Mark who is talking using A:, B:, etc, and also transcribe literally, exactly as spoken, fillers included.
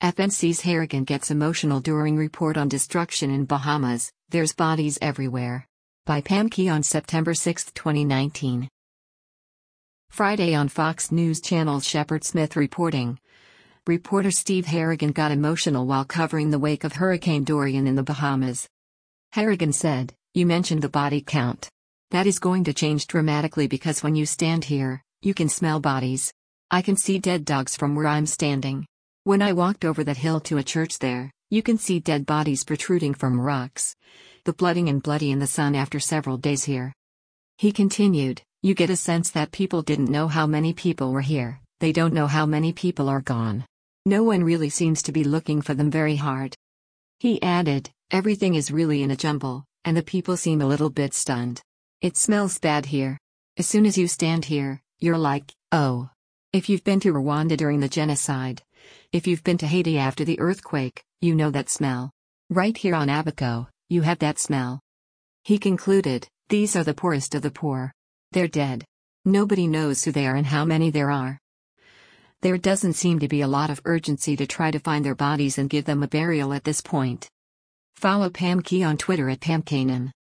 A: F N C's Harrigan gets emotional during report on destruction in Bahamas, there's bodies everywhere. By Pam Key on September sixth, twenty nineteen. Friday on Fox News Channel's Shepard Smith reporting. Reporter Steve Harrigan got emotional while covering the wake of Hurricane Dorian in the Bahamas. Harrigan said, "You mentioned the body count. That is going to change dramatically because when you stand here, you can smell bodies. I can see dead dogs from where I'm standing. When I walked over that hill to a church there, you can see dead bodies protruding from rocks. The blooding and bloody in the sun after several days here." He continued, "You get a sense that people didn't know how many people were here, they don't know how many people are gone. No one really seems to be looking for them very hard." He added, "Everything is really in a jumble, and the people seem a little bit stunned. It smells bad here. As soon as you stand here, you're like, oh. If you've been to Rwanda during the genocide, if you've been to Haiti after the earthquake, you know that smell. Right here on Abaco, you have that smell." He concluded, "These are the poorest of the poor. They're dead. Nobody knows who they are and how many there are. There doesn't seem to be a lot of urgency to try to find their bodies and give them a burial at this point." Follow Pam Key on Twitter at Pam Kanan.